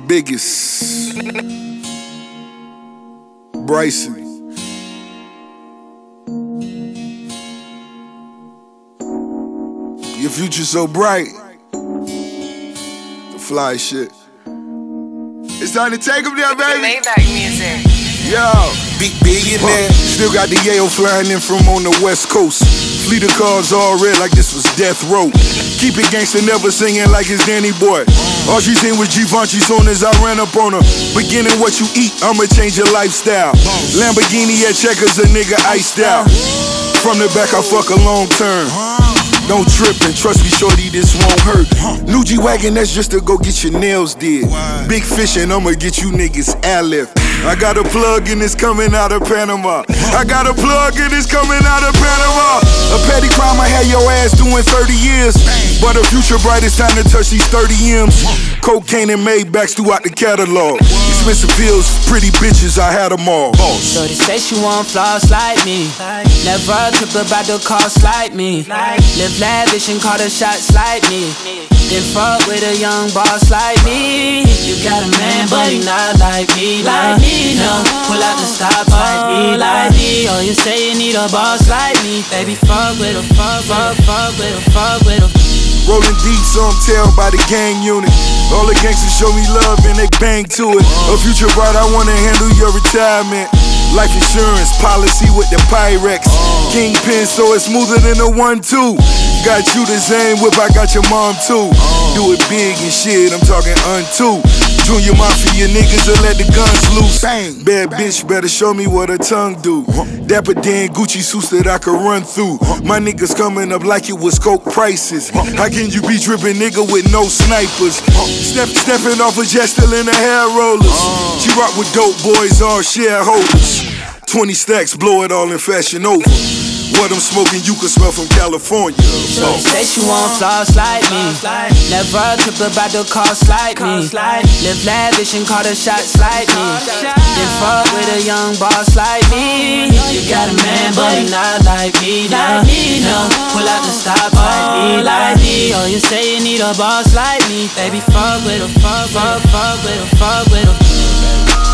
biggest, Bryson. Your future so bright. The fly shit. It's time to take them there, baby. Maybach music. Yo, big billionaire. Still got the Yale flying in from on the West Coast. Fleet of cars all red like this was death row. Keep it gangster, never singing like it's Danny Boy. All she seen was Givenchy soon as I ran up on her. Beginning what you eat, I'ma change your lifestyle. Lamborghini at Checkers, a nigga iced out. From the back, I fuck a long term. Don't trip and trust me, shorty, this won't hurt. New G-Wagon, that's just to go get your nails did. Big fish and I'ma get you niggas ad-lib. I got a plug and it's coming out of Panama. I got a plug and it's coming out of Panama. A petty crime, I had your ass doing 30 years. But the future bright, it's time to touch these 30 M's. Cocaine and Maybachs throughout the catalog. Expensive pills, pretty bitches, I had them all. Shorty say she want flaws like me. Never trip about the cost like me. Live lavish and call the shots like me. Then fuck with a young boss like me. You got a man, but he not like me. No, pull out the stop like me. Oh, you say you need a boss like me. Baby, fuck with a, fuck with a. Rolling deep, so I'm tailed by the gang unit. All the gangsters show me love and they bang to it. A future bright, I wanna handle your retirement. Life insurance policy with the Pyrex. Kingpin, so it's smoother than a 1-2. Got you the same whip, I got your mom too. Do it big and shit, I'm talking unto. Junior Mafia niggas will let the guns loose. Bad bitch better show me what her tongue do. Dapper Dan Gucci suits that I could run through. My niggas coming up like it was coke prices. How can you be dripping nigga with no snipers? Stepping off a jet still in the hair rollers. She rock with dope boys, all shareholders. 20 stacks, blow it all in Fashion Over. What I'm smoking, you can smell from California. Shorty say she want flaws like me. Never trip about the cost like me. Live lavish and call the shots like me. Then fuck with a young boss like me. You got a man, but he not like me. No, pull out the stop like me. Oh, you say you need a boss like me. Baby, fuck with a, fuck with a.